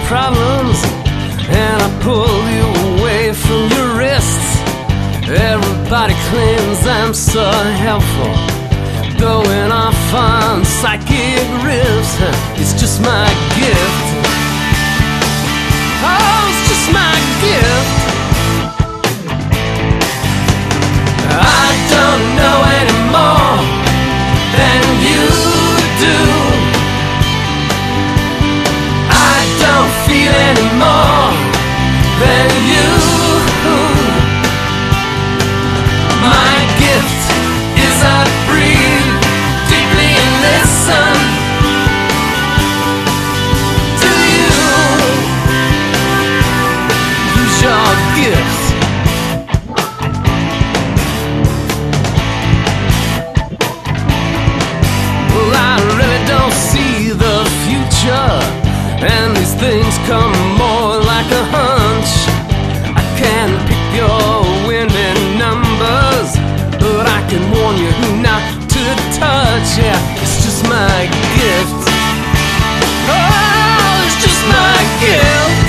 problems, and I pull you away from your wrists. Everybody claims I'm so helpful, going off on psychic riffs. It's just my gift. Oh, it's just my gift. I don't know any more than you do. I don't feel any more than you. My gift is I breathe deeply and listen to you. Use your gift. Well, I really don't see the future, and these things come more like a hunch. I can't pick your winning numbers, but I can warn you who not to touch. Yeah, it's just my gift. Oh, it's just my gift.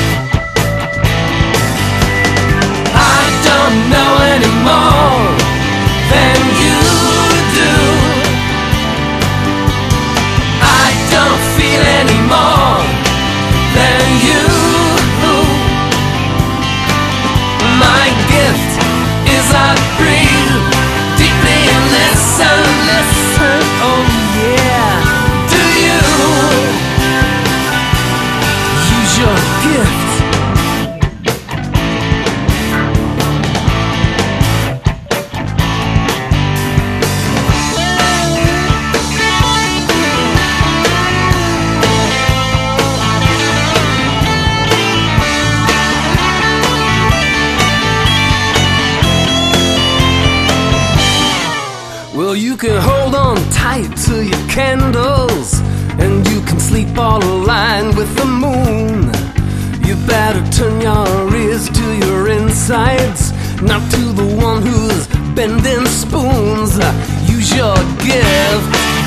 I don't know any more than you do. I don't feel any more than you. My gift is I breathe deeply and listen, listen, oh yeah, do you use your gift? Well, you can hold on tight to your candles, and you can sleep all aligned with the moon. You better turn your ears to your insides, not to the one who's bending spoons. Use your gift.